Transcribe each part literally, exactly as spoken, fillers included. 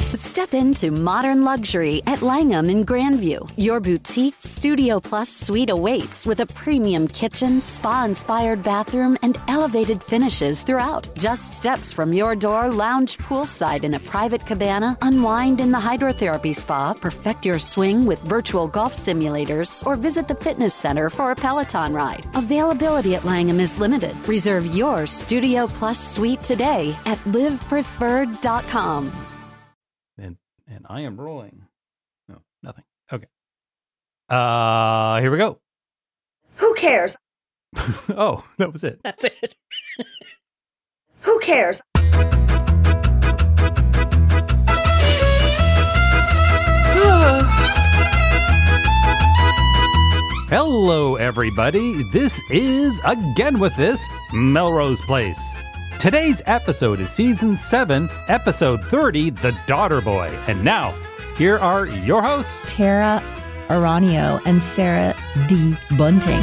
Step into modern luxury at Langham in Grandview. Your boutique Studio Plus suite awaits with a premium kitchen, spa-inspired bathroom, and elevated finishes throughout. Just steps from your door, lounge poolside in a private cabana, unwind in the hydrotherapy spa, perfect your swing with virtual golf simulators, or visit the fitness center for a Peloton ride. Availability at Langham is limited. Reserve your Studio Plus suite today at live preferred dot com. And and I am rolling. No, nothing. Okay. Uh, here we go. Who cares? Oh, that was it. That's it. Who cares? Hello, everybody. This is Again With This, Melrose Place. Today's episode is Season seven, Episode thirty, The Daughter Boy. And now, here are your hosts, Tara Aranio and Sarah D. Bunting.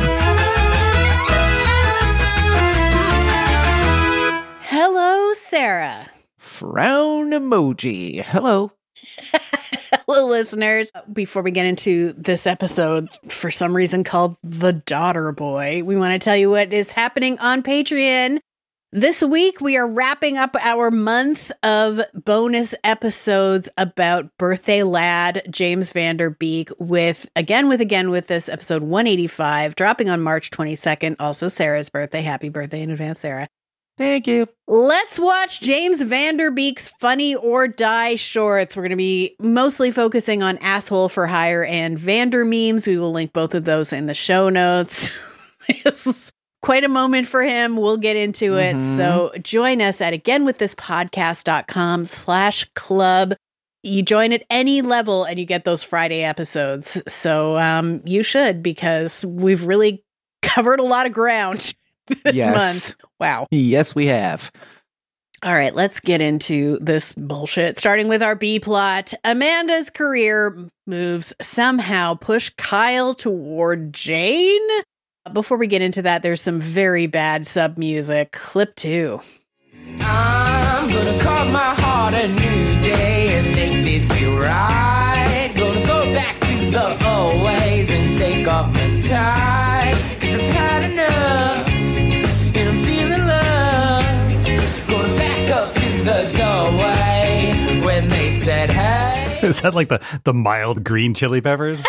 Hello, Sarah. Frown emoji. Hello. Hello, listeners. Before we get into this episode, for some reason called The Daughter Boy, we want to tell you what is happening on Patreon. This week, we are wrapping up our month of bonus episodes about birthday lad James Van Der Beek with, again with again with this episode one eighty-five, dropping on March twenty-second, also Sarah's birthday. Happy birthday in advance, Sarah. Thank you. Let's watch James Van Der Beek's Funny or Die shorts. We're going to be mostly focusing on Asshole for Hire and Vander memes. We will link both of those in the show notes. This is quite a moment for him. We'll get into it. Mm-hmm. So join us at againwiththispodcast.com slash club. You join at any level and you get those Friday episodes. So um, you should, because we've really covered a lot of ground this yes. month. Wow. Yes, we have. All right, let's get into this bullshit. Starting with our B plot. Amanda's career moves somehow push Kyle toward Jane. Before we get into that, there's some very bad sub music. Clip two. I'm gonna carve my heart a new day and make this feel right. Gonna go back to the old ways and take off my tie. Cause I've had enough and I'm feeling loved. Gonna back up to the doorway when they said hey. Is that like the, the mild green chili peppers?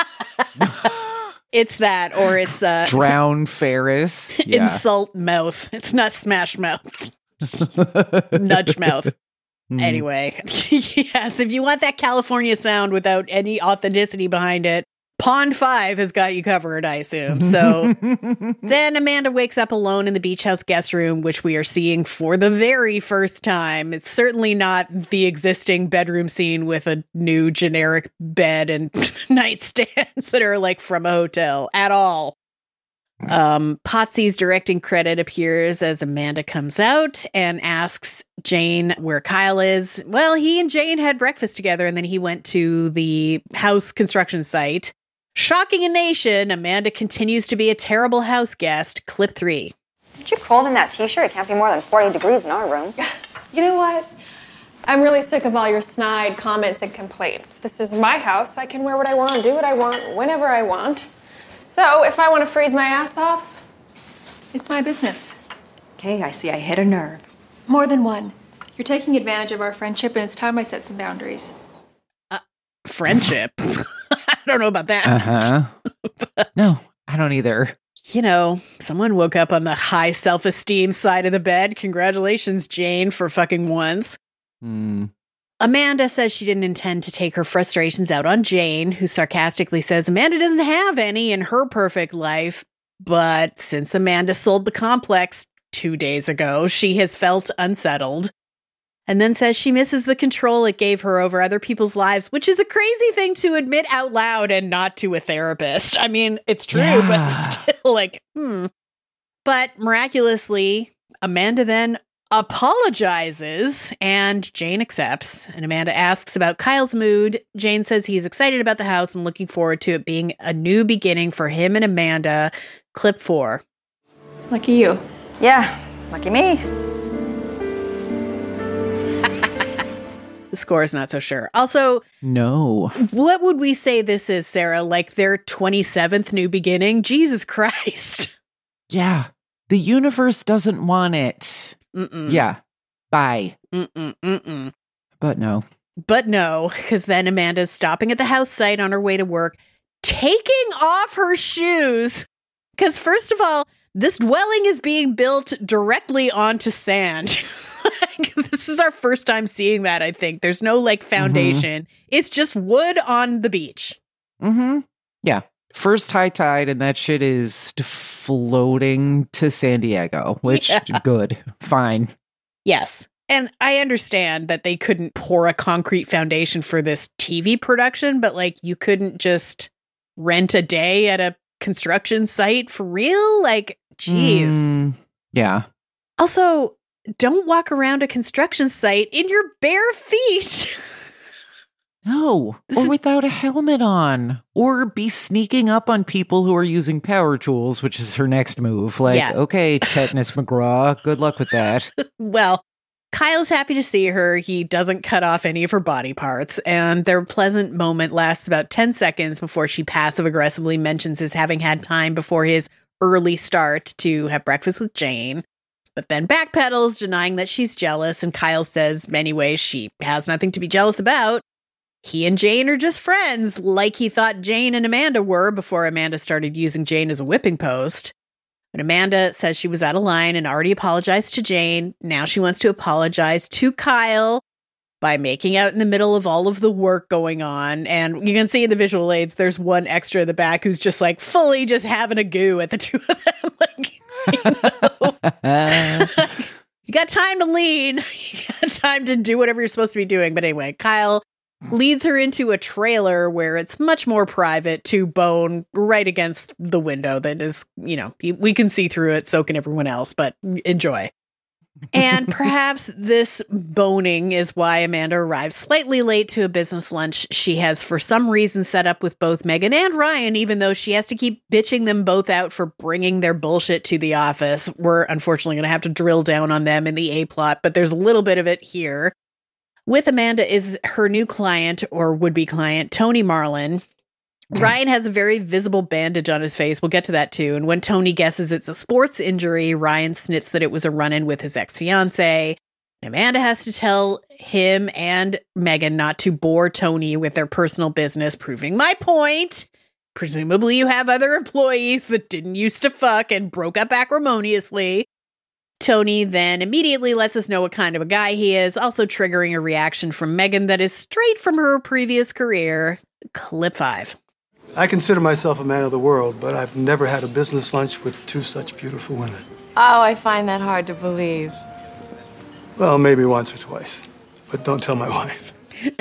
It's that, or it's uh, Drown Ferris. Yeah. Insult mouth. It's not smash mouth. Nudge mouth. Mm. Anyway, yes, if you want that California sound without any authenticity behind it, Pond five has got you covered, I assume. So then Amanda wakes up alone in the beach house guest room, which we are seeing for the very first time. It's certainly not the existing bedroom scene with a new generic bed and nightstands that are like from a hotel at all. Um, Potsy's directing credit appears as Amanda comes out and asks Jane where Kyle is. Well, he and Jane had breakfast together and then he went to the house construction site. Shocking a nation, Amanda continues to be a terrible house guest. Clip three. Aren't you cold in that t-shirt? It can't be more than forty degrees in our room. You know what? I'm really sick of all your snide comments and complaints. This is my house. I can wear what I want, do what I want, whenever I want. So if I want to freeze my ass off, it's my business. Okay, I see I hit a nerve. More than one. You're taking advantage of our friendship, and it's time I set some boundaries. Uh, friendship? I don't know about that. Uh-huh. But, no, I don't either. You know, someone woke up on the high self-esteem side of the bed. Congratulations, Jane, for fucking once. Hmm. Amanda says she didn't intend to take her frustrations out on Jane, who sarcastically says Amanda doesn't have any in her perfect life. But since Amanda sold the complex two days ago, she has felt unsettled. And then says she misses the control it gave her over other people's lives, which is a crazy thing to admit out loud and not to a therapist. I mean, it's true, yeah. But still, like, hmm. But miraculously, Amanda then apologizes and Jane accepts. And Amanda asks about Kyle's mood. Jane says he's excited about the house and looking forward to it being a new beginning for him and Amanda. Clip four. Lucky you. Yeah, lucky me. The score is not so sure. Also, No. what would we say this is, Sarah? Like their twenty-seventh new beginning? Jesus Christ. Yeah. The universe doesn't want it. Mm-mm. Yeah. Bye. Mm-mm, mm-mm. But no. But no, because then Amanda's stopping at the house site on her way to work, taking off her shoes. Because first of all, this dwelling is being built directly onto sand. Like, this is our first time seeing that, I think. There's no, like, foundation. Mm-hmm. It's just wood on the beach. Mm-hmm. Yeah. First high tide, and that shit is floating to San Diego, which, yeah. Good. Fine. Yes. And I understand that they couldn't pour a concrete foundation for this T V production, but, like, you couldn't just rent a day at a construction site for real? Like, geez. Mm, yeah. Also, don't walk around a construction site in your bare feet. No, or without a helmet on, or be sneaking up on people who are using power tools, which is her next move. Like, yeah. Okay, Tetanus McGraw, good luck with that. Well, Kyle's happy to see her. He doesn't cut off any of her body parts, and their pleasant moment lasts about ten seconds before she passive-aggressively mentions his having had time before his early start to have breakfast with Jane. But then backpedals, denying that she's jealous, and Kyle says, anyway, she has nothing to be jealous about. He and Jane are just friends, like he thought Jane and Amanda were before Amanda started using Jane as a whipping post. But Amanda says she was out of line and already apologized to Jane. Now she wants to apologize to Kyle by making out in the middle of all of the work going on. And you can see in the visual aids, there's one extra in the back who's just like fully just having a goo at the two of them. Like, you know, you got time to lean. You got time to do whatever you're supposed to be doing. But anyway, Kyle leads her into a trailer where it's much more private to bone right against the window that is, you know, we can see through it, so can everyone else, but enjoy. And perhaps this boning is why Amanda arrives slightly late to a business lunch she has for some reason set up with both Megan and Ryan, even though she has to keep bitching them both out for bringing their bullshit to the office. We're unfortunately going to have to drill down on them in the A-plot, but there's a little bit of it here. With Amanda is her new client, or would-be client, Tony Marlin. Ryan has a very visible bandage on his face. We'll get to that too. And when Tony guesses it's a sports injury, Ryan snits that it was a run-in with his ex-fiancée. Amanda has to tell him and Megan not to bore Tony with their personal business, proving my point. Presumably you have other employees that didn't used to fuck and broke up acrimoniously. Tony then immediately lets us know what kind of a guy he is, also triggering a reaction from Megan that is straight from her previous career. Clip five. I consider myself a man of the world, but I've never had a business lunch with two such beautiful women. Oh, I find that hard to believe. Well, maybe once or twice, but don't tell my wife.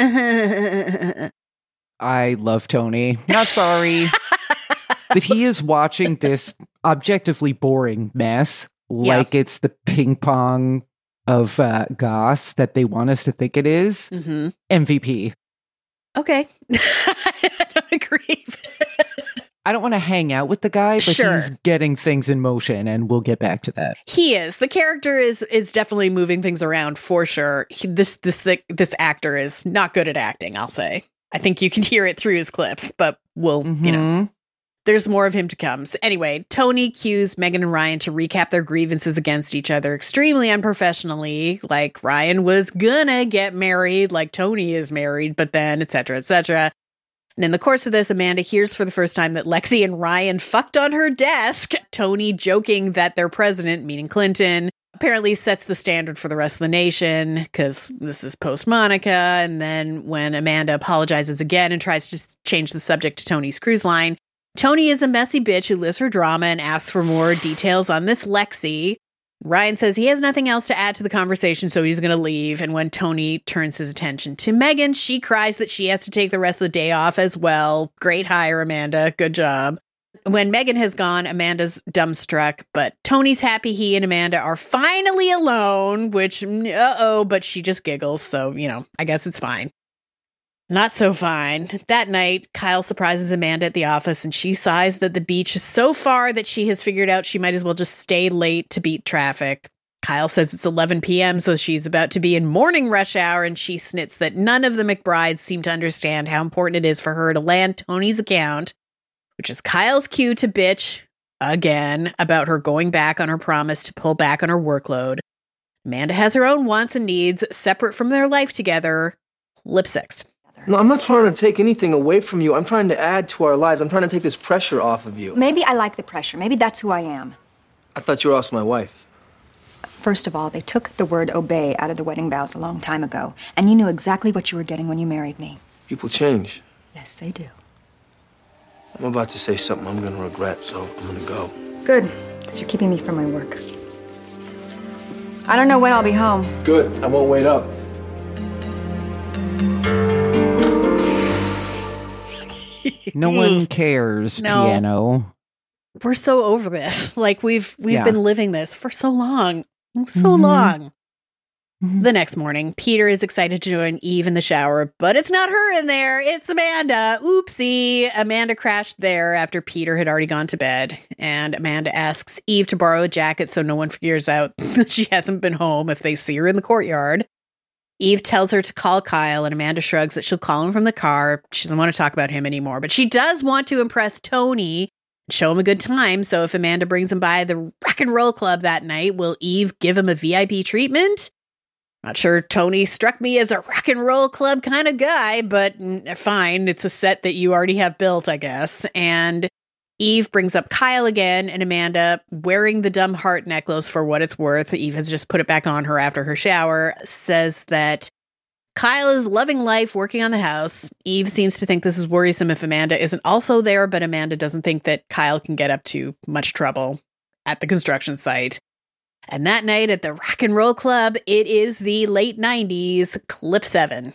I love Tony. Not sorry. But he is watching this objectively boring mess like yeah. It's the ping pong of uh, Goss that they want us to think it is. Mm-hmm. M V P. Okay. I don't agree. I don't want to hang out with the guy, but sure. He's getting things in motion, and we'll get back to that. He is. The character is is definitely moving things around for sure. He, this this this actor is not good at acting, I'll say. I think you can hear it through his clips, but we'll, mm-hmm. you know, there's more of him to come. So anyway, Tony cues Megan and Ryan to recap their grievances against each other extremely unprofessionally. Like Ryan was gonna get married, like Tony is married, but then et cetera, et cetera. And in the course of this, Amanda hears for the first time that Lexi and Ryan fucked on her desk. Tony joking that their president, meaning Clinton, apparently sets the standard for the rest of the nation because this is post Monica. And then when Amanda apologizes again and tries to change the subject to Tony's cruise line, Tony is a messy bitch who lives for drama and asks for more details on this Lexi. Ryan says he has nothing else to add to the conversation, so he's going to leave. And when Tony turns his attention to Megan, she cries that she has to take the rest of the day off as well. Great hire, Amanda. Good job. When Megan has gone, Amanda's dumbstruck, but Tony's happy he and Amanda are finally alone, which, uh-oh, but she just giggles, so, you know, I guess it's fine. Not so fine. That night, Kyle surprises Amanda at the office, and she sighs that the beach is so far that she has figured out she might as well just stay late to beat traffic. Kyle says it's eleven p.m., so she's about to be in morning rush hour, and she snits that none of the McBrides seem to understand how important it is for her to land Tony's account, which is Kyle's cue to bitch again about her going back on her promise to pull back on her workload. Amanda has her own wants and needs separate from their life together. Lip six. No, I'm not trying to take anything away from you. I'm trying to add to our lives. I'm trying to take this pressure off of you. Maybe I like the pressure. Maybe that's who I am. I thought you were also my wife. First of all, they took the word obey out of the wedding vows a long time ago, and you knew exactly what you were getting when you married me. People change. Yes, they do. I'm about to say something I'm going to regret, so I'm going to go. Good, because you're keeping me from my work. I don't know when I'll be home. Good. I won't wait up. No one cares, No. piano. We're so over this. Like, we've we've Yeah. been living this for so long. So Mhm. long. Mhm. The next morning, Peter is excited to join Eve in the shower, but it's not her in there. It's Amanda. Oopsie. Amanda crashed there after Peter had already gone to bed. And Amanda asks Eve to borrow a jacket so no one figures out that she hasn't been home if they see her in the courtyard. Eve tells her to call Kyle, and Amanda shrugs that she'll call him from the car. She doesn't want to talk about him anymore, but she does want to impress Tony and show him a good time. So if Amanda brings him by the rock and roll club that night, will Eve give him a V I P treatment? Not sure Tony struck me as a rock and roll club kind of guy, but mm, fine. It's a set that you already have built, I guess. And Eve brings up Kyle again, and Amanda, wearing the dumb heart necklace for what it's worth, Eve has just put it back on her after her shower, says that Kyle is loving life, working on the house. Eve seems to think this is worrisome if Amanda isn't also there, but Amanda doesn't think that Kyle can get up to much trouble at the construction site. And that night at the rock and roll club, it is the late nineties, clip seven.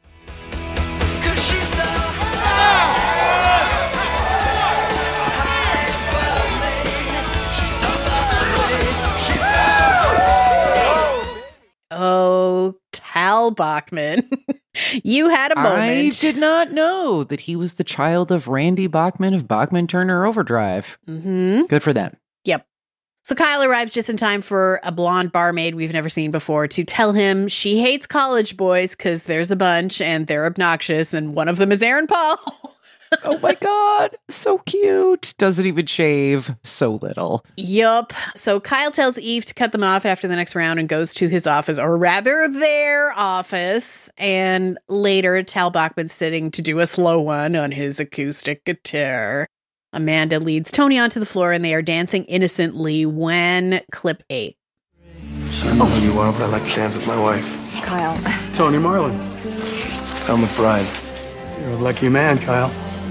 Oh, Tal Bachman. You had a moment. I did not know that he was the child of Randy Bachman of Bachman Turner Overdrive. Mm-hmm. Good for them. Yep. So Kyle arrives just in time for a blonde barmaid we've never seen before to tell him she hates college boys because there's a bunch and they're obnoxious, and one of them is Aaron Paul. Oh my God. So cute. Doesn't even shave. So little. Yup. So Kyle tells Eve to cut them off after the next round and goes to his office, or rather their office. And later, Tal Bachman's sitting to do a slow one on his acoustic guitar. Amanda leads Tony onto the floor and they are dancing innocently when clip eight. I don't know who you are, but I like to dance with my wife. Kyle. Tony Marlin. Kyle McBride. You're a lucky man, Kyle.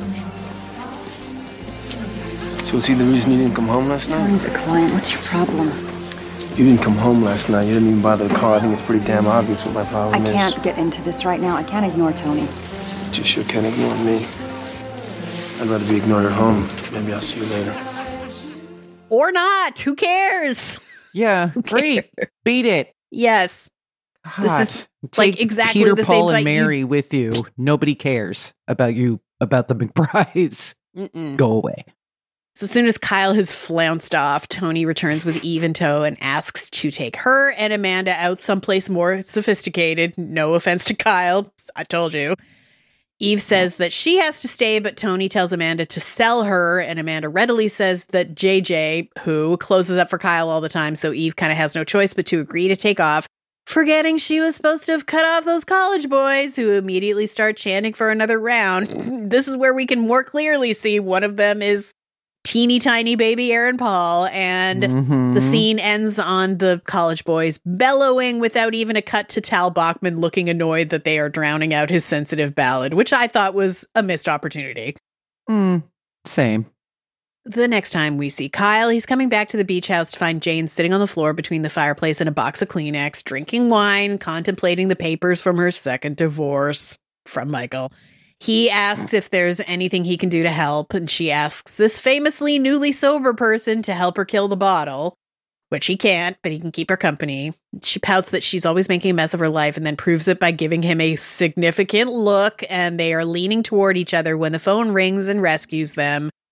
So is he the reason you didn't come home last night? Tony's a client. What's your problem? You didn't come home last night. You didn't even bother to call. I think it's pretty damn obvious what my problem I is. can't get into this right now. I can't ignore Tony. But you sure can't ignore me. I'd rather be ignored at home. Maybe I'll see you later. Or not. Who cares? Yeah, great. Beat it. Yes. God. This is Take like exactly Peter, the Paul, same and fight you- Mary with you. Nobody cares about you, about the McBrides. Mm-mm. Go away. So as soon as Kyle has flounced off, Tony returns with Eve in tow and asks to take her and Amanda out someplace more sophisticated. No offense to Kyle. I told you. Eve says that she has to stay, but Tony tells Amanda to sell her, and Amanda readily says that J J, who closes up for Kyle all the time, so Eve kind of has no choice but to agree to take off, forgetting she was supposed to have cut off those college boys who immediately start chanting for another round. This is where we can more clearly see one of them is teeny tiny baby Aaron Paul, and Mhm. the scene ends on the college boys bellowing without even a cut to Tal Bachman looking annoyed that they are drowning out his sensitive ballad, which I thought was a missed opportunity. Mm, same. The next time we see Kyle, he's coming back to the beach house to find Jane sitting on the floor between the fireplace and a box of Kleenex, drinking wine, contemplating the papers from her second divorce from Michael. He asks if there's anything he can do to help, and she asks this famously newly sober person to help her kill the bottle, which he can't, but he can keep her company. She pouts that she's always making a mess of her life and then proves it by giving him a significant look, and they are leaning toward each other when the phone rings and rescues them.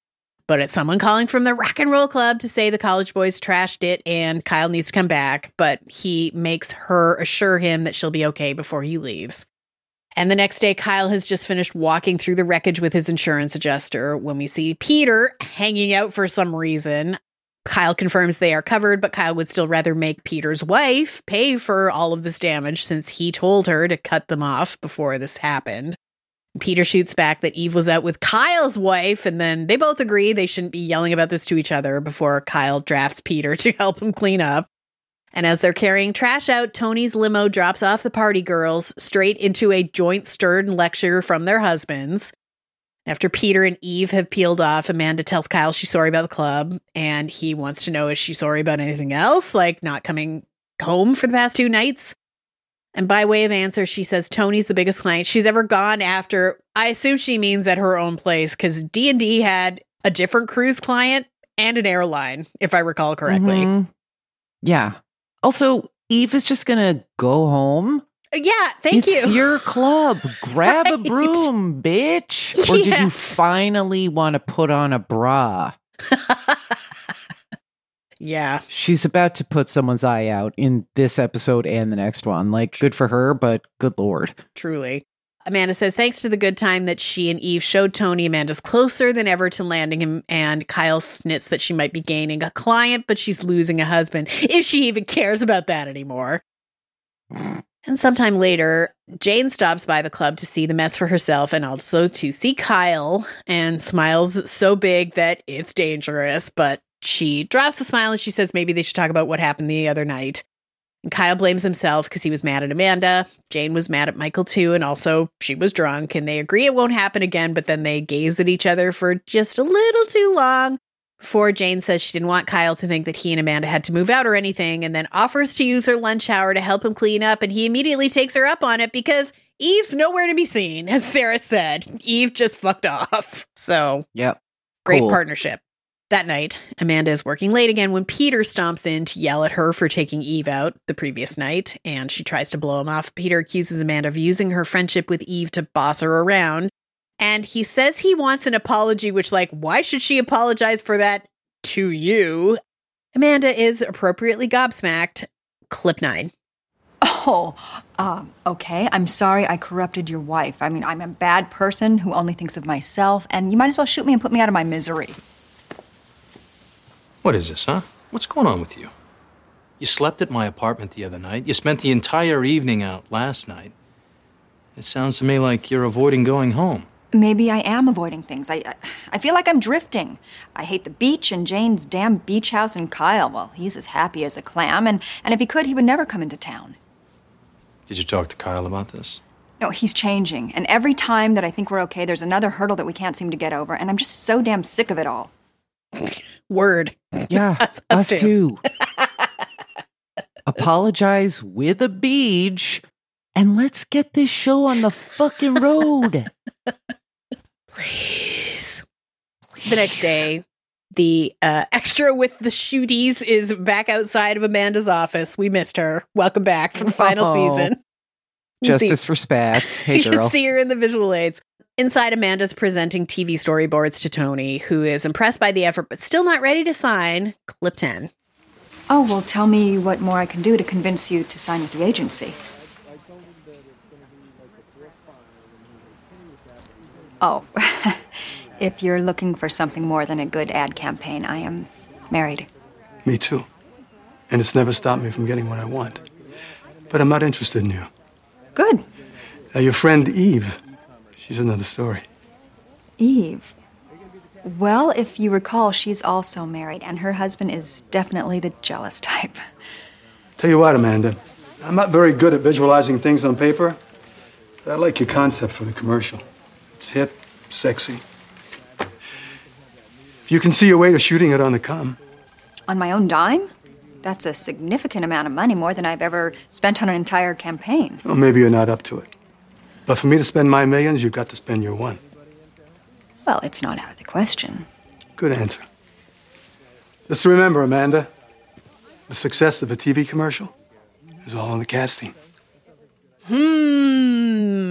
But it's someone calling from the rock and roll club to say the college boys trashed it and Kyle needs to come back. But he makes her assure him that she'll be okay before he leaves. And the next day, Kyle has just finished walking through the wreckage with his insurance adjuster when we see Peter hanging out for some reason. Kyle confirms they are covered, but Kyle would still rather make Peter's wife pay for all of this damage since he told her to cut them off before this happened. Peter shoots back that Eve was out with Kyle's wife, and then they both agree they shouldn't be yelling about this to each other before Kyle drafts Peter to help him clean up. And as they're carrying trash out, Tony's limo drops off the party girls straight into a joint-stirred lecture from their husbands. After Peter and Eve have peeled off, Amanda tells Kyle she's sorry about the club, and he wants to know, is she sorry about anything else, like not coming home for the past two nights? And by way of answer, she says Tony's the biggest client she's ever gone after. I assume she means at her own place, because D and D had a different cruise client and an airline, if I recall correctly. Mm-hmm. Yeah. Also, Eve is just going to go home. Yeah, thank it's you. It's your club. Grab right. a broom, bitch. Or yes. did you finally want to put on a bra? Yeah. She's about to put someone's eye out in this episode and the next one. Like, good for her, but good Lord. Truly. Amanda says, thanks to the good time that she and Eve showed Tony, Amanda's closer than ever to landing him, and Kyle snits that she might be gaining a client, but she's losing a husband, if she even cares about that anymore. And sometime later, Jane stops by the club to see the mess for herself and also to see Kyle, and smiles so big that it's dangerous, but she drops the smile and she says maybe they should talk about what happened the other night. And Kyle blames himself because he was mad at Amanda. Jane was mad at Michael too, and also she was drunk, and they agree it won't happen again, but then they gaze at each other for just a little too long before Jane says she didn't want Kyle to think that he and Amanda had to move out or anything, and then offers to use her lunch hour to help him clean up, and he immediately takes her up on it because Eve's nowhere to be seen, as Sarah said. Eve just fucked off. So, yep. Great Cool. partnership. That night, Amanda is working late again when Peter stomps in to yell at her for taking Eve out the previous night, and she tries to blow him off. Peter accuses Amanda of using her friendship with Eve to boss her around, and he says he wants an apology, which, like, why should she apologize for that to you? Amanda is appropriately gobsmacked. Clip nine. Oh, uh, okay. I'm sorry I corrupted your wife. I mean, I'm a bad person who only thinks of myself, and you might as well shoot me and put me out of my misery. What is this, huh? What's going on with you? You slept at my apartment the other night. You spent the entire evening out last night. It sounds to me like you're avoiding going home. Maybe I am avoiding things. I I feel like I'm drifting. I hate the beach and Jane's damn beach house and Kyle. Well, he's as happy as a clam, and, and if he could, he would never come into town. Did you talk to Kyle about this? No, he's changing. And every time that I think we're okay, there's another hurdle that we can't seem to get over, and I'm just so damn sick of it all. Word. Yeah, us, us too. Apologize with a beach, and let's get this show on the fucking road. Please. Please. The next day, the uh, extra with the shooties is back outside of Amanda's office. We missed her. Welcome back for the final oh. season. Justice for Spats. Hey, you girl. can see her in the visual aids. Inside, Amanda's presenting T V storyboards to Tony, who is impressed by the effort, but still not ready to sign. Clip ten. Oh, well, tell me what more I can do to convince you to sign with the agency. Oh, if you're looking for something more than a good ad campaign, I am married. Me too. And it's never stopped me from getting what I want. But I'm not interested in you. Good. Now, your friend Eve, she's another story. Eve? Well, if you recall, she's also married, and her husband is definitely the jealous type. Tell you what, Amanda, I'm not very good at visualizing things on paper, but I like your concept for the commercial. It's hip, sexy. If you can see your way to shooting it on the com. On my own dime? That's a significant amount of money, more than I've ever spent on an entire campaign. Well, maybe you're not up to it. But for me to spend my millions, you've got to spend your one. Well, it's not out of the question. Good answer. Just remember, Amanda, the success of a T V commercial is all in the casting.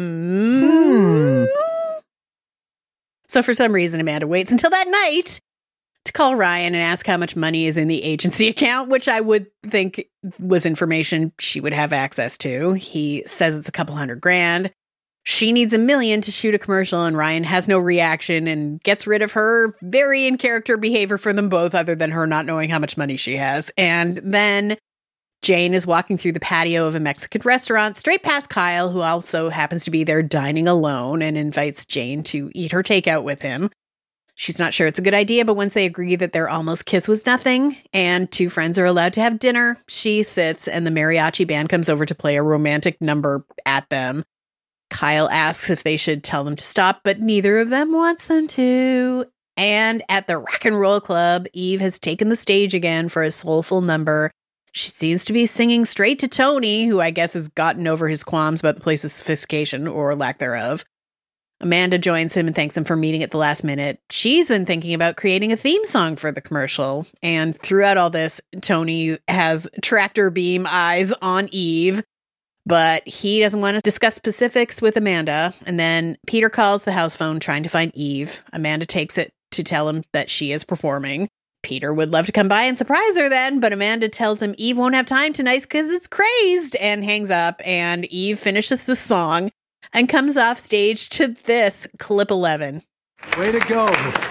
Hmm. hmm. So for some reason, Amanda waits until that night to call Ryan and ask how much money is in the agency account, which I would think was information she would have access to. He says it's a couple hundred grand. She needs a million to shoot a commercial, and Ryan has no reaction and gets rid of her very in character behavior for them both, other than her not knowing how much money she has. And then Jane is walking through the patio of a Mexican restaurant straight past Kyle, who also happens to be there dining alone, and invites Jane to eat her takeout with him. She's not sure it's a good idea, but once they agree that their almost kiss was nothing and two friends are allowed to have dinner, she sits and the mariachi band comes over to play a romantic number at them. Kyle asks if they should tell them to stop, but neither of them wants them to. And at the Rock and Roll Club, Eve has taken the stage again for a soulful number. She seems to be singing straight to Tony, who I guess has gotten over his qualms about the place's sophistication or lack thereof. Amanda joins him and thanks him for meeting at the last minute. She's been thinking about creating a theme song for the commercial. And throughout all this, Tony has tractor beam eyes on Eve, but he doesn't want to discuss specifics with Amanda. And then Peter calls the house phone trying to find Eve. Amanda takes it to tell him that she is performing. Peter would love to come by and surprise her then, but Amanda tells him Eve won't have time tonight because it's crazed, and hangs up. And Eve finishes the song and comes off stage to this, clip eleven. Way to go.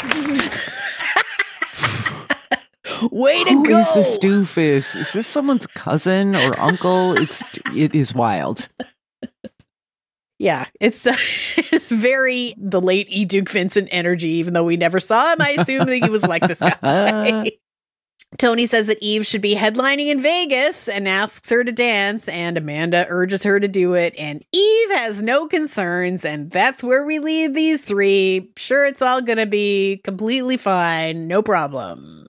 Way to Who go. is this doofus? Is this someone's cousin or uncle? It's it is wild. Yeah, it's uh, it's very the late E. Duke Vincent energy, even though we never saw him. I assume that he was like this guy. Tony says that Eve should be headlining in Vegas and asks her to dance, and Amanda urges her to do it, and Eve has no concerns, and that's where we leave these three. Sure, it's all gonna be completely fine, no problem.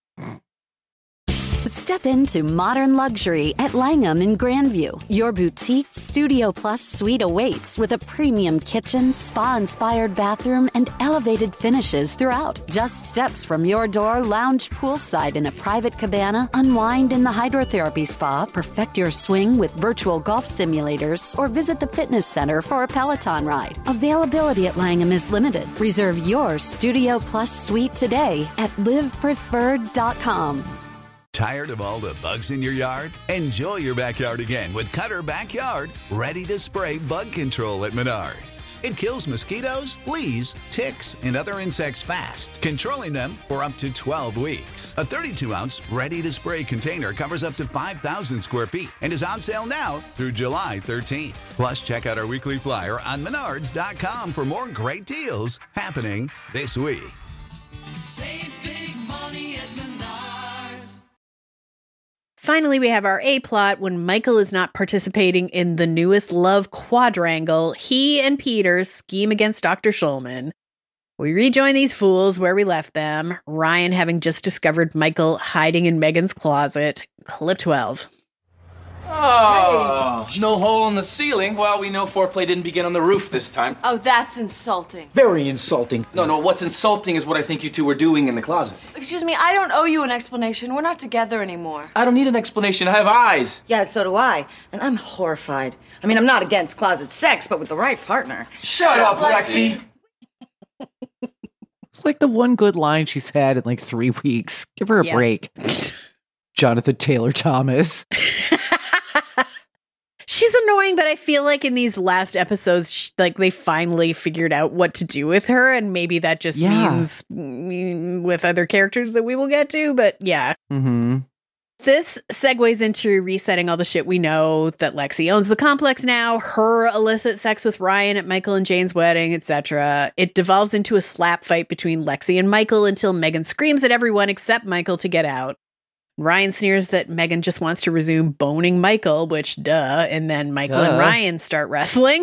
Step into modern luxury at Langham in Grandview. Your boutique Studio Plus suite awaits with a premium kitchen, spa-inspired bathroom, and elevated finishes throughout. Just steps from your door, lounge poolside in a private cabana, unwind in the hydrotherapy spa, perfect your swing with virtual golf simulators, or visit the fitness center for a Peloton ride. Availability at Langham is limited. Reserve your Studio Plus suite today at live preferred dot com. Tired of all the bugs in your yard? Enjoy your backyard again with Cutter Backyard, ready to spray bug control at Menards. It kills mosquitoes, fleas, ticks, and other insects fast, controlling them for up to twelve weeks. A thirty-two ounce ready to spray container covers up to five thousand square feet and is on sale now through July thirteenth. Plus, check out our weekly flyer on menards dot com for more great deals happening this week. Save big money at Menards. Finally, we have our A-plot when Michael is not participating in the newest love quadrangle. He and Peter scheme against Doctor Schulman. We rejoin these fools where we left them, Ryan having just discovered Michael hiding in Megan's closet. Clip twelve. Oh, no hole in the ceiling. Well, we know foreplay didn't begin on the roof this time. Oh, that's insulting. Very insulting. No, no, what's insulting is what I think you two were doing in the closet. Excuse me, I don't owe you an explanation. We're not together anymore. I don't need an explanation. I have eyes. Yeah, so do I. And I'm horrified. I mean, I'm not against closet sex, but with the right partner. Shut up, Lexi. It's like the one good line she's had in like three weeks. Give her a Yeah. break. Jonathan Taylor Thomas. She's annoying, but I feel like in these last episodes, sh- like they finally figured out what to do with her, and maybe that just Yeah. means mm, with other characters that we will get to, but yeah. Mm-hmm. This segues into resetting all the shit we know, that Lexi owns the complex now, her illicit sex with Ryan at Michael and Jane's wedding, et cetera. It devolves into a slap fight between Lexi and Michael until Megan screams at everyone except Michael to get out. Ryan sneers that Megan just wants to resume boning Michael, which duh, and then Michael Duh. and Ryan start wrestling.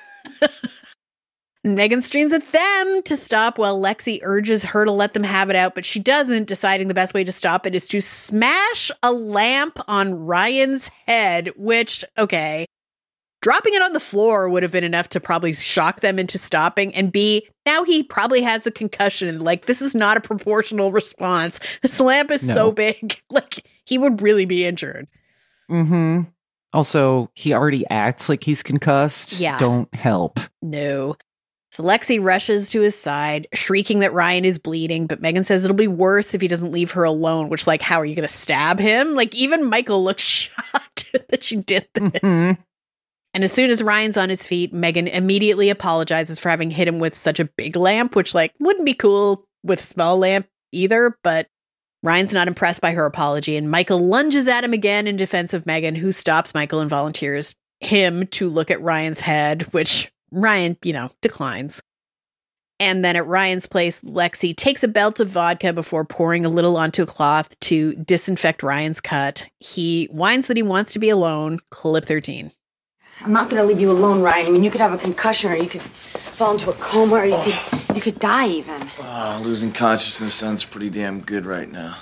Megan streams at them to stop while Lexi urges her to let them have it out, but she doesn't, deciding the best way to stop it is to smash a lamp on Ryan's head, which, okay, dropping it on the floor would have been enough to probably shock them into stopping, and B, now he probably has a concussion. Like, this is not a proportional response. This lamp is No. so big. Like, he would really be injured. Mm-hmm. Also, he already acts like he's concussed. Yeah. Don't help. No. So Lexi rushes to his side, shrieking that Ryan is bleeding, but Megan says it'll be worse if he doesn't leave her alone, which, like, how are you going to stab him? Like, even Michael looks shocked that she did this. Mm-hmm. And as soon as Ryan's on his feet, Megan immediately apologizes for having hit him with such a big lamp, which, like, wouldn't be cool with a small lamp either, but Ryan's not impressed by her apology, and Michael lunges at him again in defense of Megan, who stops Michael and volunteers him to look at Ryan's head, which Ryan, you know, declines. And then at Ryan's place, Lexi takes a belt of vodka before pouring a little onto a cloth to disinfect Ryan's cut. He whines that he wants to be alone. Clip thirteen. I'm not going to leave you alone, Ryan. I mean, you could have a concussion, or you could fall into a coma, or you could, you could die even. Oh, losing consciousness sounds pretty damn good right now.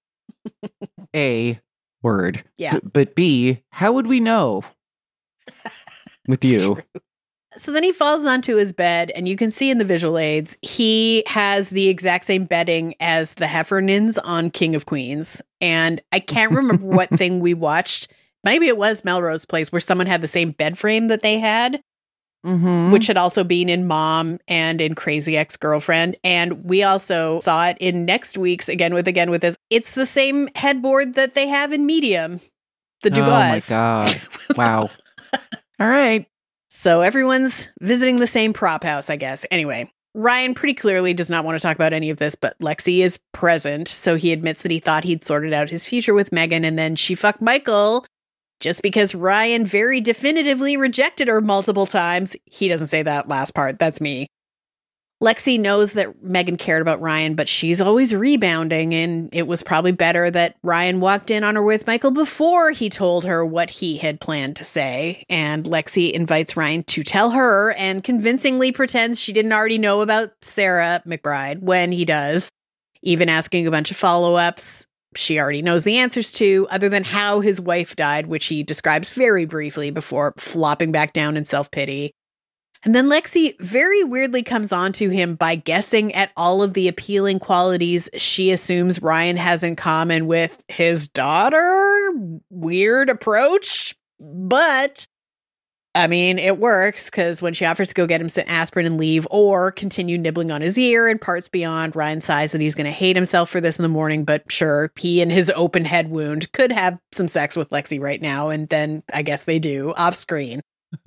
A word. Yeah. B- but B, how would we know? With you. So then he falls onto his bed, and you can see in the visual aids, he has the exact same bedding as the Heffernans on King of Queens. And I can't remember what thing we watched. Maybe it was Melrose Place, where someone had the same bed frame that they had, mm-hmm. which had also been in Mom and in Crazy Ex-Girlfriend. And we also saw it in next week's Again with Again with This. It's the same headboard that they have in Medium, the Dubois. Oh my God. Wow. All right. So everyone's visiting the same prop house, I guess. Anyway, Ryan pretty clearly does not want to talk about any of this, but Lexi is present. So he admits that he thought he'd sorted out his future with Megan, and then she fucked Michael just because Ryan very definitively rejected her multiple times. He doesn't say that last part. That's me. Lexi knows that Megan cared about Ryan, but she's always rebounding, and it was probably better that Ryan walked in on her with Michael before he told her what he had planned to say. And Lexi invites Ryan to tell her and convincingly pretends she didn't already know about Sarah McBride when he does, even asking a bunch of follow-ups she already knows the answers to, other than how his wife died, which he describes very briefly before flopping back down in self-pity. And then Lexi very weirdly comes on to him by guessing at all of the appealing qualities she assumes Ryan has in common with his daughter. Weird approach, but I mean, it works, because when she offers to go get him some aspirin and leave, or continue nibbling on his ear and parts beyond, Ryan sighs that he's going to hate himself for this in the morning, but sure, he and his open head wound could have some sex with Lexi right now, and then I guess they do, off screen.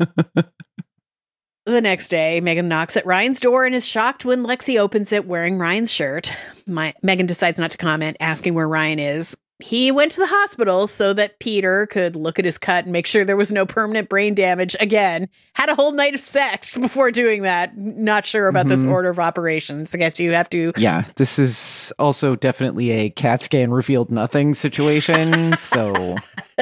The next day, Megan knocks at Ryan's door and is shocked when Lexi opens it wearing Ryan's shirt. My, Megan decides not to comment, asking where Ryan is. He went to the hospital so that Peter could look at his cut and make sure there was no permanent brain damage. Again, had a whole night of sex before doing that. Not sure about mm-hmm. this order of operations. I guess you have to... Yeah, this is also definitely a CAT scan revealed nothing situation, so...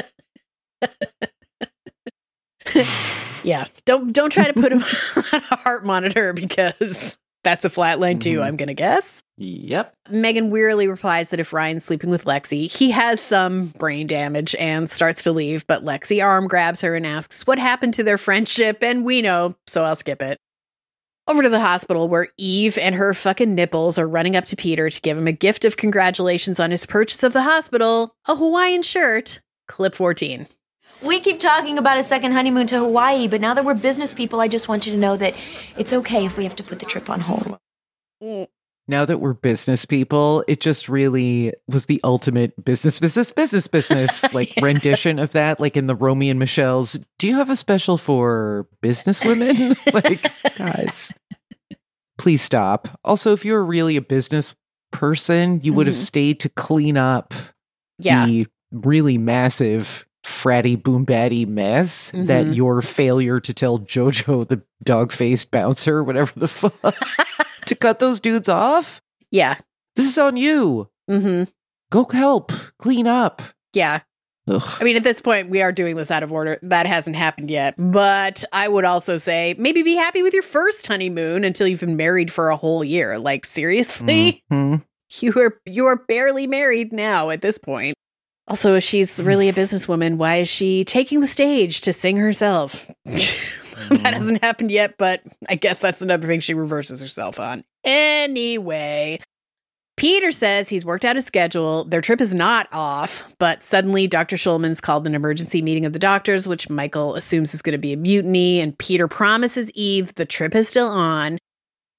Yeah, don't don't try to put him on a heart monitor, because that's a flatline too, mm-hmm. I'm going to guess. Yep. Megan wearily replies that if Ryan's sleeping with Lexi, he has some brain damage, and starts to leave, but Lexi arm grabs her and asks what happened to their friendship, and we know, so I'll skip it. Over to the hospital, where Eve and her fucking nipples are running up to Peter to give him a gift of congratulations on his purchase of the hospital, a Hawaiian shirt. Clip fourteen. We keep talking about a second honeymoon to Hawaii, but now that we're business people, I just want you to know that it's okay if we have to put the trip on hold. Now that we're business people, it just really was the ultimate business, business, business, business, like yeah. rendition of that, like in the Romy and Michelle's, do you have a special for business women? Like, guys, please stop. Also, if you're really a business person, you would have mm-hmm. stayed to clean up yeah. the really massive fratty boom batty mess mm-hmm. that your failure to tell Jojo the dog-faced bouncer, whatever the fuck, to cut those dudes off. Yeah. This is on you. Mm-hmm. Go help. Clean up. Yeah. Ugh. I mean, at this point, we are doing this out of order. That hasn't happened yet. But I would also say maybe be happy with your first honeymoon until you've been married for a whole year. Like, seriously? Mm-hmm. You are, you are barely married now at this point. Also, if she's really a businesswoman, why is she taking the stage to sing herself? That hasn't happened yet, but I guess that's another thing she reverses herself on. Anyway, Peter says he's worked out a schedule. Their trip is not off, but suddenly Doctor Schulman's called an emergency meeting of the doctors, which Michael assumes is going to be a mutiny, and Peter promises Eve the trip is still on.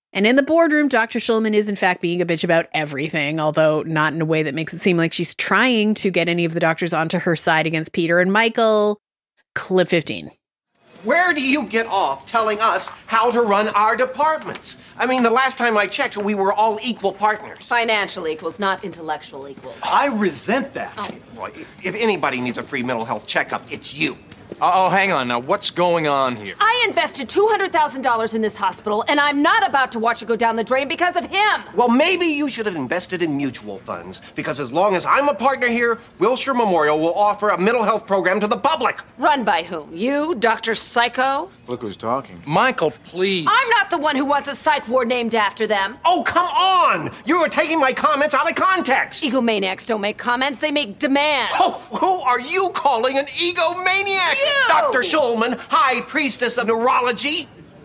And in the boardroom, Doctor Schulman is in fact being a bitch about everything, although not in a way that makes it seem like she's trying to get any of the doctors onto her side against Peter and Michael. Clip fifteen. Where do you get off telling us how to run our departments? I mean, the last time I checked, we were all equal partners. Financial equals, not intellectual equals. I resent that. Oh. Well, if anybody needs a free mental health checkup, it's you. Oh, hang on now. What's going on here? I invested two hundred thousand dollars in this hospital, and I'm not about to watch it go down the drain because of him. Well, maybe you should have invested in mutual funds, because as long as I'm a partner here, Wilshire Memorial will offer a mental health program to the public. Run by whom? You, Doctor Psycho? Look who's talking. Michael, please. I'm not the one who wants a psych ward named after them. Oh, come on! You are taking my comments out of context. Egomaniacs don't make comments, they make demands. Oh, who are you calling an egomaniac? You! Doctor Schulman, High Priestess of Neurology.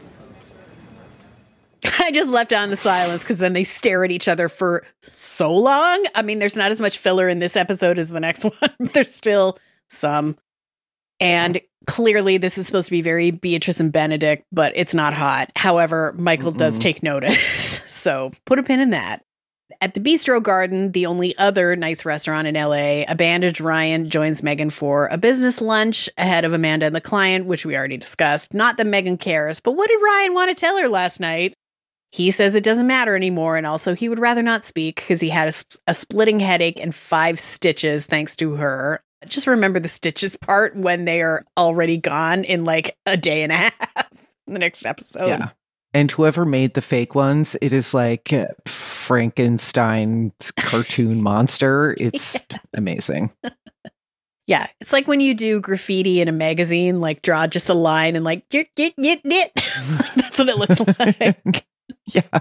I just left out in the silence because then they stare at each other for so long. I mean, there's not as much filler in this episode as the next one, but there's still some. And clearly this is supposed to be very Beatrice and Benedict, but it's not hot. However, Michael Mm-mm. does take notice. So put a pin in that. At the Bistro Garden, the only other nice restaurant in L A, a bandaged Ryan joins Megan for a business lunch ahead of Amanda and the client, which we already discussed. Not that Megan cares, but what did Ryan want to tell her last night? He says it doesn't matter anymore, and also he would rather not speak because he had a, a splitting headache and five stitches thanks to her. Just remember the stitches part when they are already gone in like a day and a half. The next episode. Yeah. And whoever made the fake ones, it is like Frankenstein's cartoon monster. It's yeah. amazing. Yeah, it's like when you do graffiti in a magazine, like draw just a line and like, get, get, get, get. That's what it looks like. Yeah.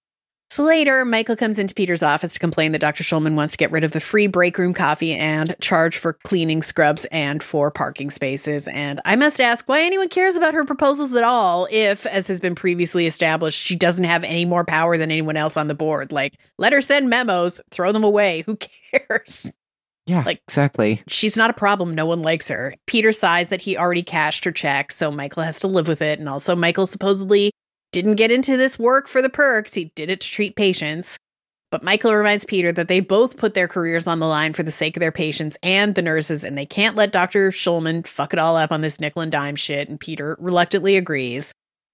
So later, Michael comes into Peter's office to complain that Doctor Schulman wants to get rid of the free break room coffee and charge for cleaning scrubs and for parking spaces. And I must ask why anyone cares about her proposals at all if, as has been previously established, she doesn't have any more power than anyone else on the board. Like, let her send memos, throw them away. Who cares? Yeah, like exactly. She's not a problem. No one likes her. Peter sighs that he already cashed her check, so Michael has to live with it. And also, Michael supposedly didn't get into this work for the perks. He did it to treat patients. But Michael reminds Peter that they both put their careers on the line for the sake of their patients and the nurses, and they can't let Doctor Schulman fuck it all up on this nickel and dime shit, and Peter reluctantly agrees.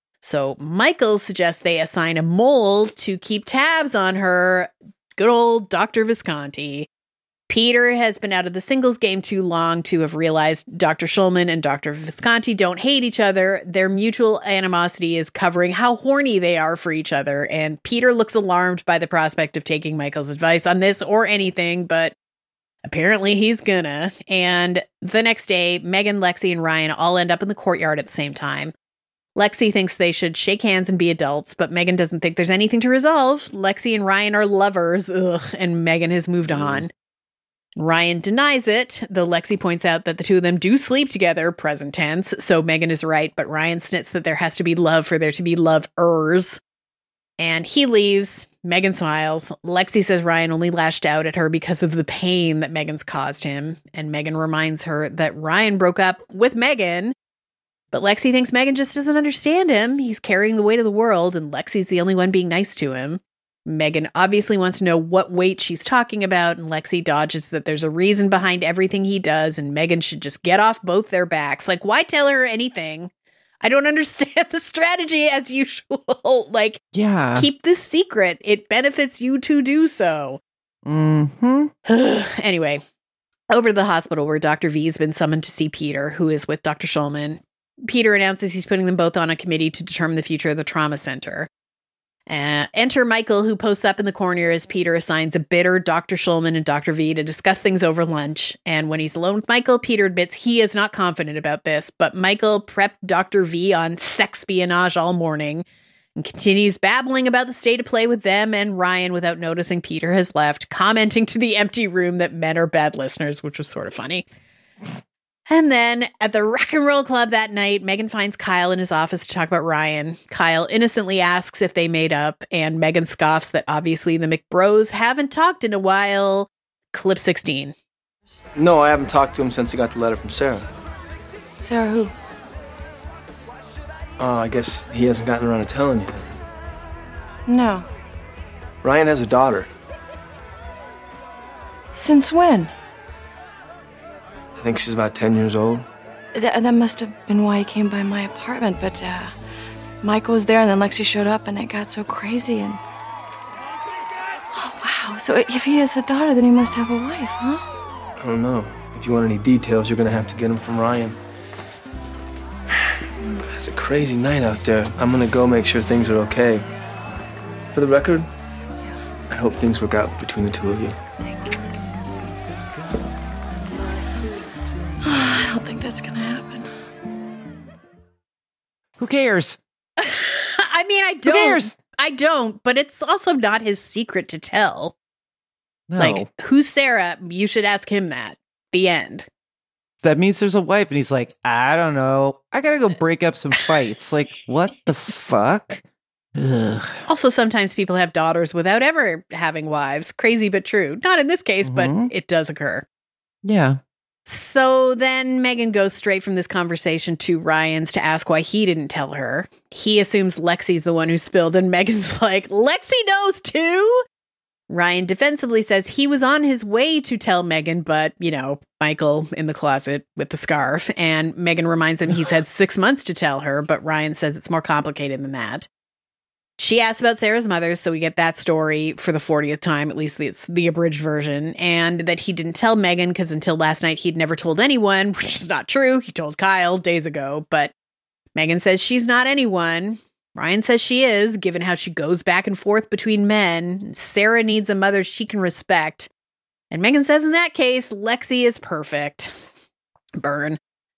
So Michael suggests they assign a mole to keep tabs on her, good old Doctor Visconti. Peter has been out of the singles game too long to have realized Doctor Schulman and Doctor Visconti don't hate each other. Their mutual animosity is covering how horny they are for each other, and Peter looks alarmed by the prospect of taking Michael's advice on this or anything, but apparently he's gonna. And the next day, Megan, Lexi, and Ryan all end up in the courtyard at the same time. Lexi thinks they should shake hands and be adults, but Megan doesn't think there's anything to resolve. Lexi and Ryan are lovers, ugh, and Megan has moved on. Ryan denies it, though Lexi points out that the two of them do sleep together, present tense, so Megan is right, but Ryan snits that there has to be love for there to be lovers. And he leaves. Megan smiles. Lexi says Ryan only lashed out at her because of the pain that Megan's caused him, and Megan reminds her that Ryan broke up with Megan, but Lexi thinks Megan just doesn't understand him. He's carrying the weight of the world, and Lexi's the only one being nice to him. Megan obviously wants to know what weight she's talking about, and Lexi dodges that there's a reason behind everything he does, and Megan should just get off both their backs. Like, why tell her anything? I don't understand the strategy as usual. Like, yeah, keep this secret. It benefits you to do so. Mm-hmm. Anyway, over to the hospital where Doctor V has been summoned to see Peter, who is with Doctor Schulman. Peter announces he's putting them both on a committee to determine the future of the trauma center. Uh, enter Michael, who posts up in the corner as Peter assigns a bitter Doctor Schulman and Doctor V to discuss things over lunch. And when he's alone with Michael, Peter admits he is not confident about this, but Michael prepped Doctor V on sex-spionage all morning and continues babbling about the state of play with them and Ryan without noticing Peter has left, commenting to the empty room that men are bad listeners, which was sort of funny. And then at the rock and roll club that night, Megan finds Kyle in his office to talk about Ryan. Kyle innocently asks if they made up, and Megan scoffs that obviously the McBros haven't talked in a while. Clip sixteen. No, I haven't talked to him since he got the letter from Sarah. Sarah who? Uh, I guess he hasn't gotten around to telling you. No. Ryan has a daughter. Since when? I think she's about ten years old. Th- that must have been why he came by my apartment, but uh, Michael was there and then Lexi showed up and it got so crazy and... Oh, wow. So if he has a daughter, then he must have a wife, huh? I don't know. If you want any details, you're gonna have to get them from Ryan. It's a crazy night out there. I'm gonna go make sure things are okay. For the record, I hope things work out between the two of you. I don't think that's gonna happen. Who cares? I mean, I don't. Who cares? I don't, but it's also not his secret to tell. No. Like, who's Sarah? You should ask him that. The end. That means there's a wife, and he's like, I don't know. I gotta go break up some fights. Like, what the fuck? Ugh. Also, sometimes people have daughters without ever having wives. Crazy but true. Not in this case, Mm-hmm. but it does occur. Yeah. So then Megan goes straight from this conversation to Ryan's to ask why he didn't tell her. He assumes Lexi's the one who spilled, and Megan's like, Lexi knows too? Ryan defensively says he was on his way to tell Megan, but, you know, Michael in the closet with the scarf. And Megan reminds him he's had six months to tell her, but Ryan says it's more complicated than that. She asks about Sarah's mother, so we get that story for the fortieth time, at least it's the abridged version, and that he didn't tell Megan because until last night he'd never told anyone, which is not true. He told Kyle days ago, but Megan says she's not anyone. Ryan says she is, given how she goes back and forth between men. Sarah needs a mother she can respect. And Megan says in that case, Lexi is perfect. Burn.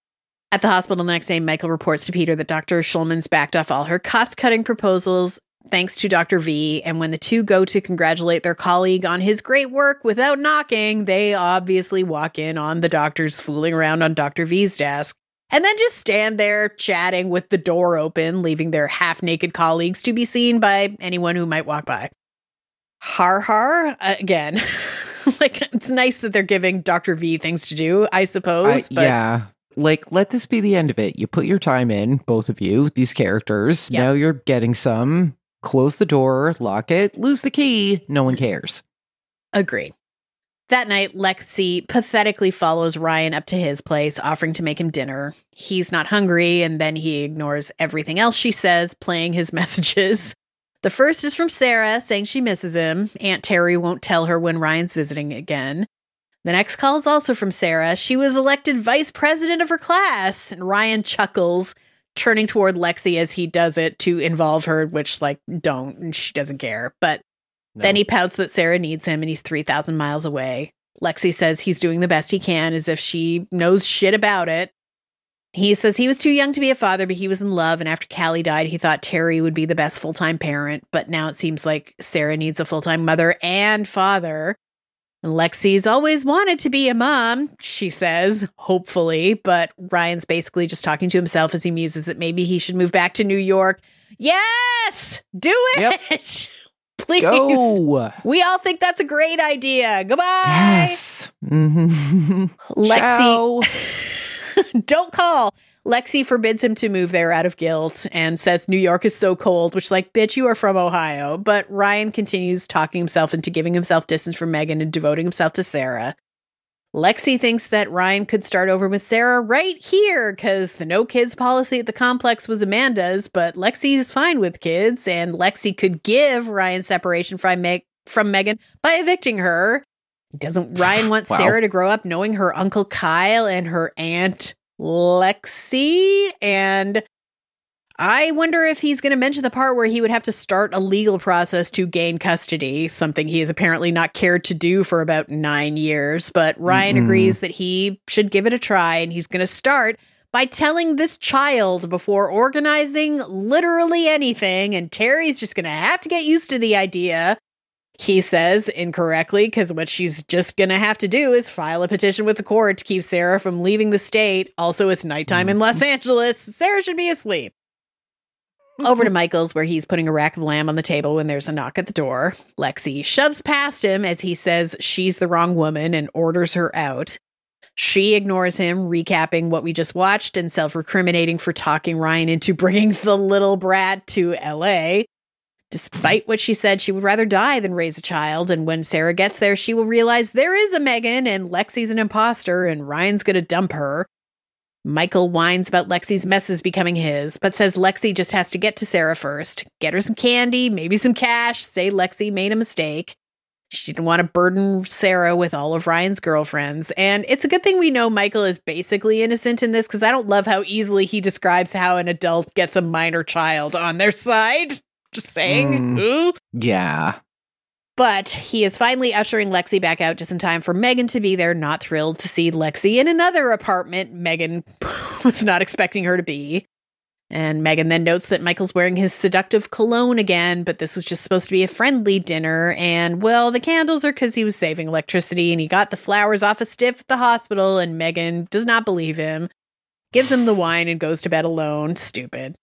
At the hospital the next day, Michael reports to Peter that Doctor Schulman's backed off all her cost-cutting proposals thanks to Doctor V, and when the two go to congratulate their colleague on his great work without knocking, they obviously walk in on the doctors fooling around on Doctor V's desk, and then just stand there chatting with the door open, leaving their half-naked colleagues to be seen by anyone who might walk by. Har har, uh, again. Like, it's nice that they're giving Doctor V things to do, I suppose. I, but yeah. Like, let this be the end of it. You put your time in, both of you, these characters. Yep. Now you're getting some. Close the door, lock it, lose the key. No one cares. Agree. That night, Lexi pathetically follows Ryan up to his place, offering to make him dinner. He's not hungry, and then he ignores everything else she says, playing his messages. The first is from Sarah, saying she misses him. Aunt Terry won't tell her when Ryan's visiting again. The next call is also from Sarah. She was elected vice president of her class, and Ryan chuckles, turning toward Lexi as he does it to involve her, which, like, don't. She doesn't care. But No. then he pouts that Sarah needs him and he's three thousand miles away. Lexi says he's doing the best he can, as if she knows shit about it. He says he was too young to be a father, but he was in love, and after Callie died, he thought Terry would be the best full-time parent, but now it seems like Sarah needs a full-time mother and father. And Lexi's always wanted to be a mom, she says, hopefully, but Ryan's basically just talking to himself as he muses that maybe he should move back to New York. Yes! Do it! Yep. Please. Go! We all think that's a great idea. Goodbye! Yes! Mm-hmm. Lexi, don't call. Lexi forbids him to move there out of guilt and says New York is so cold, which, like, bitch, you are from Ohio. But Ryan continues talking himself into giving himself distance from Megan and devoting himself to Sarah. Lexi thinks that Ryan could start over with Sarah right here because the no kids policy at the complex was Amanda's, but Lexi is fine with kids, and Lexi could give Ryan separation from, Meg- from Megan by evicting her. Doesn't Ryan want Wow. Sarah to grow up knowing her Uncle Kyle and her Aunt Lexi? And I wonder if he's going to mention the part where he would have to start a legal process to gain custody, something he has apparently not cared to do for about nine years. But Ryan Mm-mm. agrees that he should give it a try, and he's going to start by telling this child before organizing literally anything. And Terry's just going to have to get used to the idea. He says incorrectly, because what she's just going to have to do is file a petition with the court to keep Sarah from leaving the state. Also, it's nighttime in Los Angeles. Sarah should be asleep. Over to Michael's, where he's putting a rack of lamb on the table when there's a knock at the door. Lexi shoves past him as he says she's the wrong woman and orders her out. She ignores him, recapping what we just watched and self-recriminating for talking Ryan into bringing the little brat to L A. Despite what she said, she would rather die than raise a child. And when Sarah gets there, she will realize there is a Megan and Lexi's an imposter and Ryan's going to dump her. Michael whines about Lexi's messes becoming his, but says Lexi just has to get to Sarah first. Get her some candy, maybe some cash, say Lexi made a mistake. She didn't want to burden Sarah with all of Ryan's girlfriends. And it's a good thing we know Michael is basically innocent in this, because I don't love how easily he describes how an adult gets a minor child on their side. Just saying. Mm, Ooh. Yeah. But he is finally ushering Lexi back out just in time for Megan to be there, not thrilled to see Lexi in another apartment Megan was not expecting her to be. And Megan then notes that Michael's wearing his seductive cologne again, but this was just supposed to be a friendly dinner. And, well, the candles are because he was saving electricity and he got the flowers off a stiff at the hospital, and Megan does not believe him, gives him the wine and goes to bed alone. Stupid.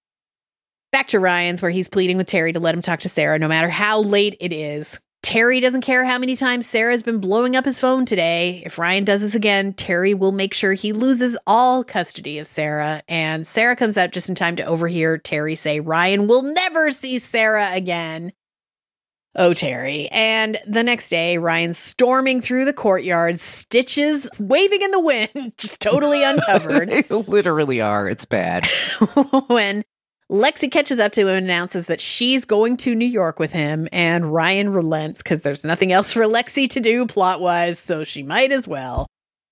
Back to Ryan's, where he's pleading with Terry to let him talk to Sarah no matter how late it is. Terry doesn't care how many times Sarah's been blowing up his phone today. If Ryan does this again, Terry will make sure he loses all custody of Sarah. And Sarah comes out just in time to overhear Terry say Ryan will never see Sarah again. Oh, Terry. And the next day, Ryan's storming through the courtyard, stitches waving in the wind, just totally uncovered. They literally are. It's bad. When Lexi catches up to him and announces that she's going to New York with him, and Ryan relents because there's nothing else for Lexi to do plot-wise, so she might as well.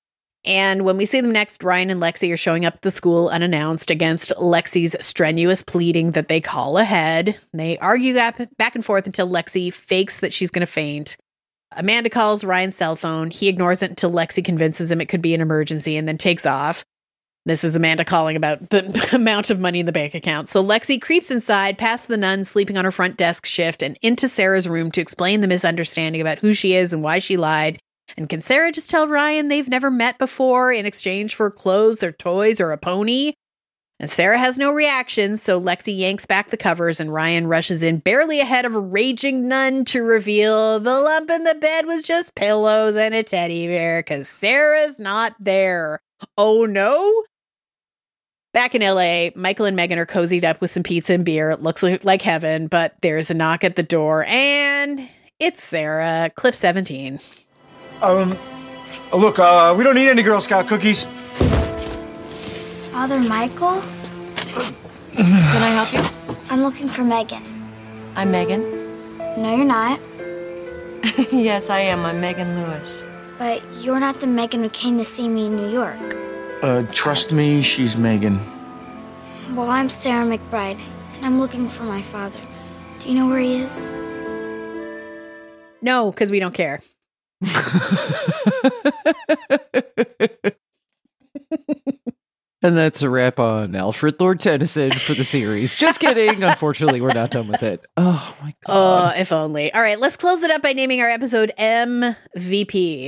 And when we see them next, Ryan and Lexi are showing up at the school unannounced against Lexi's strenuous pleading that they call ahead. They argue back and forth until Lexi fakes that she's going to faint. Amanda calls Ryan's cell phone. He ignores it until Lexi convinces him it could be an emergency and then takes off. This is Amanda calling about the amount of money in the bank account. So Lexi creeps inside, past the nun sleeping on her front desk shift, and into Sarah's room to explain the misunderstanding about who she is and why she lied. And can Sarah just tell Ryan they've never met before in exchange for clothes or toys or a pony? And Sarah has no reaction, so Lexi yanks back the covers and Ryan rushes in barely ahead of a raging nun to reveal the lump in the bed was just pillows and a teddy bear because Sarah's not there. Oh no? Back in L A, Michael and Megan are cozied up with some pizza and beer. It looks like heaven, but there's a knock at the door, and it's Sarah, clip seventeen. Um, look, uh, we don't need any Girl Scout cookies. Father Michael? Can I help you? I'm looking for Megan. I'm Megan. No, you're not. Yes, I am. I'm Megan Lewis. But you're not the Megan who came to see me in New York. Uh, trust me, she's Megan. Well, I'm Sarah McBride, and I'm looking for my father. Do you know where he is? No, because we don't care. And that's a wrap on Alfred Lord Tennyson for the series. Just kidding. Unfortunately, we're not done with it. Oh, my God. Oh, if only. All right, let's close it up by naming our episode M V P.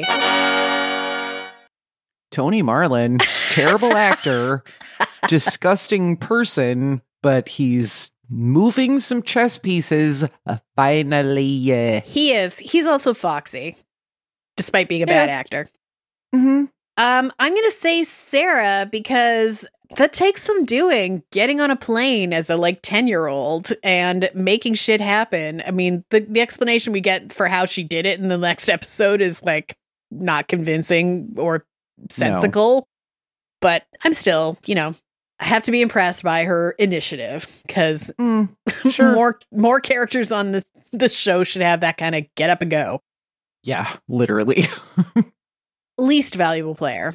Tony Marlin, terrible actor, disgusting person, but he's moving some chess pieces. Uh, finally. Uh, he is. He's also foxy, despite being a bad yeah. actor. Mm-hmm. Um, I'm going to say Sarah because that takes some doing, getting on a plane as a like ten-year-old and making shit happen. I mean, the, the explanation we get for how she did it in the next episode is like not convincing or sensical, no. But I'm still, you know, I have to be impressed by her initiative because mm, sure. more more characters on the, the show should have that kind of get up and go. Yeah, literally. Least valuable player.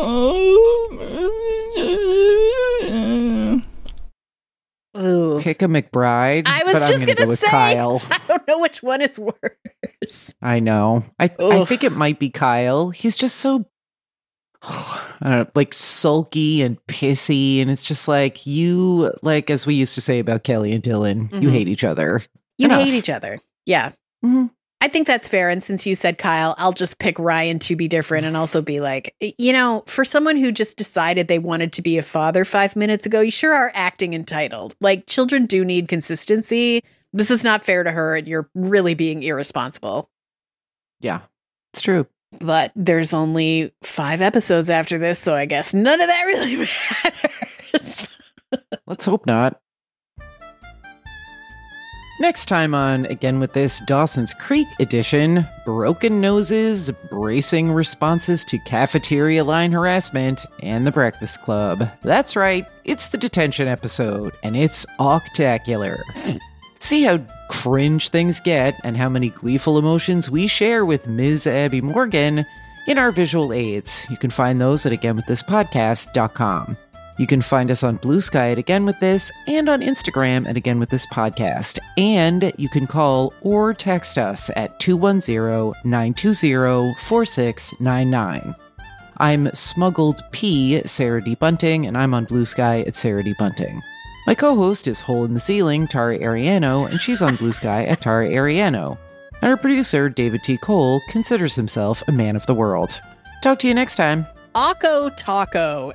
Ooh. Pick a McBride. I was but just I'm gonna gonna go with say, Kyle. I don't know which one is worse. I know. I I think it might be Kyle. He's just so I don't know, like sulky and pissy, and it's just like you, like as we used to say about Kelly and Dylan, mm-hmm. you hate each other. You Enough. hate each other. Yeah. Mm-hmm. I think that's fair. And since you said Kyle, I'll just pick Ryan to be different and also be like, you know, for someone who just decided they wanted to be a father five minutes ago, you sure are acting entitled. Like, children do need consistency. This is not fair to her, and you're really being irresponsible. Yeah, it's true. But there's only five episodes after this, so I guess none of that really matters. Let's hope not. Next time on Again With This, Dawson's Creek edition, broken noses, bracing responses to cafeteria line harassment, and the Breakfast Club. That's right, it's the detention episode, and it's octacular. See how cringe things get and how many gleeful emotions we share with Miz Abby Morgan in our visual aids. You can find those at again with this podcast dot com. You can find us on Blue Sky at Again With This and on Instagram at Again With This Podcast. And you can call or text us at two one zero, nine two zero, four six nine nine. I'm Smuggled P, Sarah D. Bunting, and I'm on Blue Sky at Sarah D. Bunting. My co-host is Hole in the Ceiling, Tara Ariano, and she's on Blue Sky at Tara Ariano. And our producer, David T. Cole, considers himself a man of the world. Talk to you next time. Akko Taco.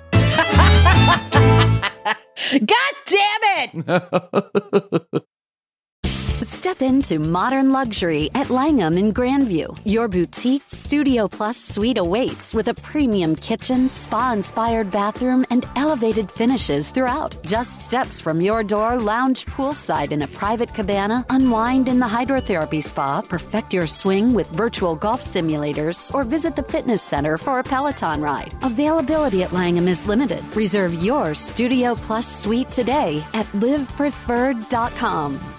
God damn it! Step into modern luxury at Langham in Grandview. Your boutique Studio Plus suite awaits with a premium kitchen, spa-inspired bathroom, and elevated finishes throughout. Just steps from your door, lounge poolside in a private cabana, unwind in the hydrotherapy spa, perfect your swing with virtual golf simulators, or visit the fitness center for a Peloton ride. Availability at Langham is limited. Reserve your Studio Plus suite today at live preferred dot com.